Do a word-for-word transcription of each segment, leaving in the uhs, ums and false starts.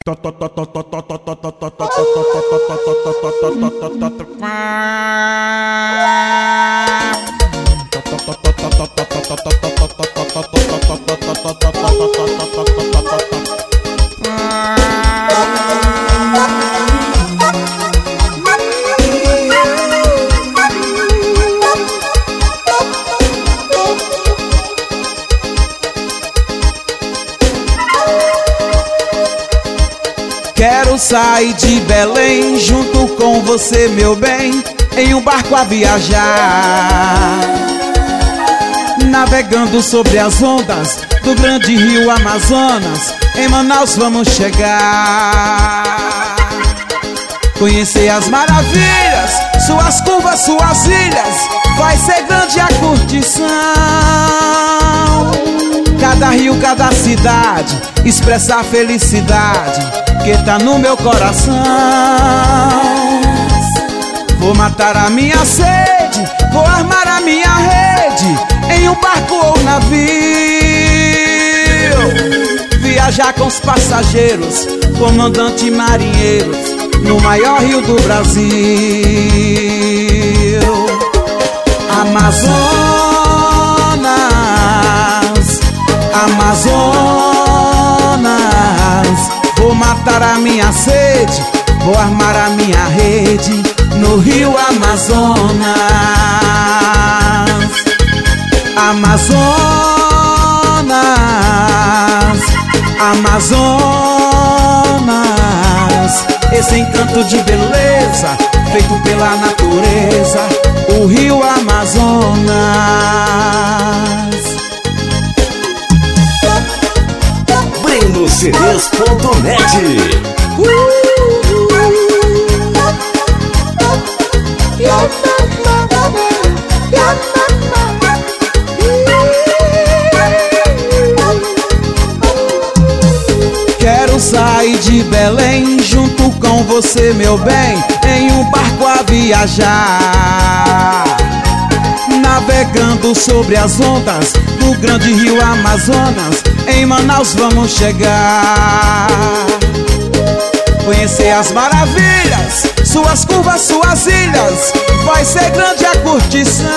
Quero sair de Belém junto com você, meu bem, em um barco a viajar, navegando sobre as ondas do grande rio Amazonas. Em Manaus vamos chegar, conhecer as maravilhas, suas curvas, suas ilhas. Vai ser grande a curtição. Cada rio, cada cidade expressa a felicidade que tá no meu coração. Vou matar a minha sede, vou armar a minha rede em um barco ou navio, viajar com os passageiros, comandante e marinheiros, no maior rio do Brasil. Amazonas, Amazonas, vou matar a minha sede, vou armar a minha rede no rio Amazonas. Amazonas, Amazonas, esse encanto de beleza feito pela natureza, o rio Amazonas. Breno C Ds ponto net. Quero sair de Belém junto com você, meu bem, em um barco a viajar, navegando sobre as ondas do grande rio Amazonas. Em Manaus vamos chegar, conhecer as maravilhas, suas curvas, suas ilhas. Vai ser grande a curtição.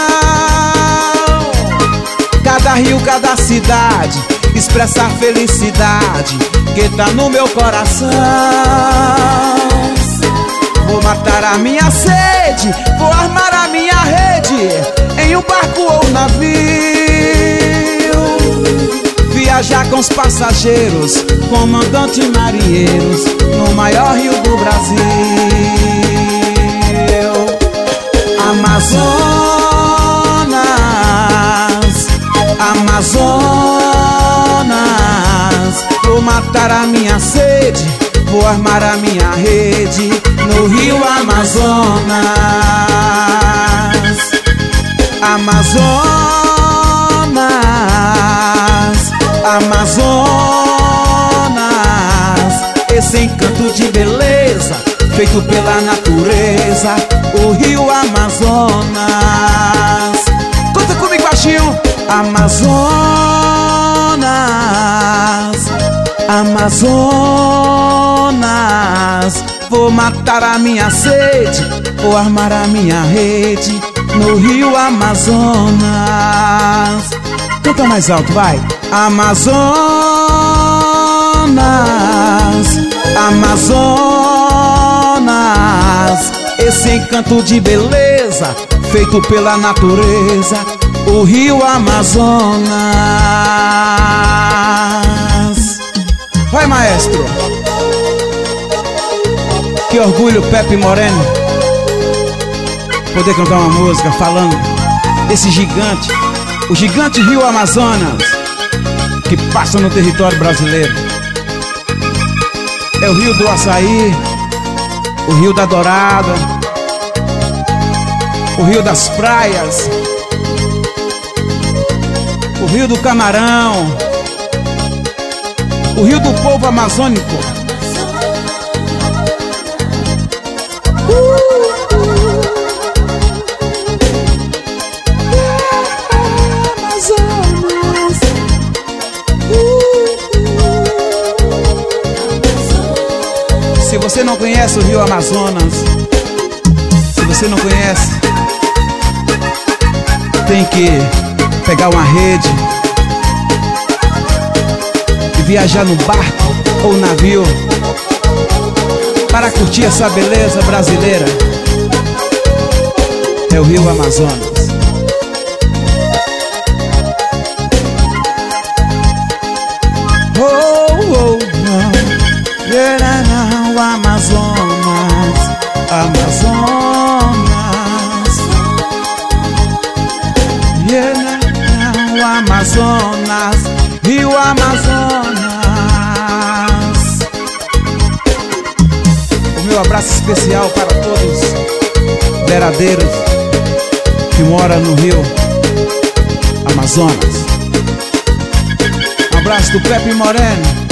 Cada rio, cada cidade expressa a felicidade que tá no meu coração. Vou matar a minha sede, vou armar a minha rede em um barco ou navio, viajar com os passageiros, comandante e marinheiros, no maior rio do Brasil. Amazonas, Amazonas, vou matar a minha sede, vou armar a minha rede no rio Amazonas. Amazonas, Amazonas, esse encanto de beleza feito pela natureza, o rio Amazonas. Conta comigo, baixinho. Amazonas, Amazonas, vou matar a minha sede, vou armar a minha rede no rio Amazonas. Canta mais alto, vai. Amazonas, Amazonas, esse encanto de beleza feito pela natureza, o rio Amazonas. Vai, maestro. Que orgulho, Pepe Moreno, poder cantar uma música falando desse gigante, o gigante rio Amazonas, que passa no território brasileiro. É o rio do açaí, o rio da dourada, o rio das praias, o rio do camarão, o rio do povo amazônico. Uh! Amazonas. Uh! Se você não conhece o Rio Amazonas, se você não conhece, tem que pegar uma rede e viajar no barco ou navio para curtir essa beleza brasileira. É o Rio Amazonas. Oh, oh, oh. Yeah, não, Amazonas, Amazonas. Yeah, não, Amazonas, Rio Amazonas. O meu abraço especial para todos veradeiros que moram no Rio Amazonas. Um abraço do Pepe Moreno,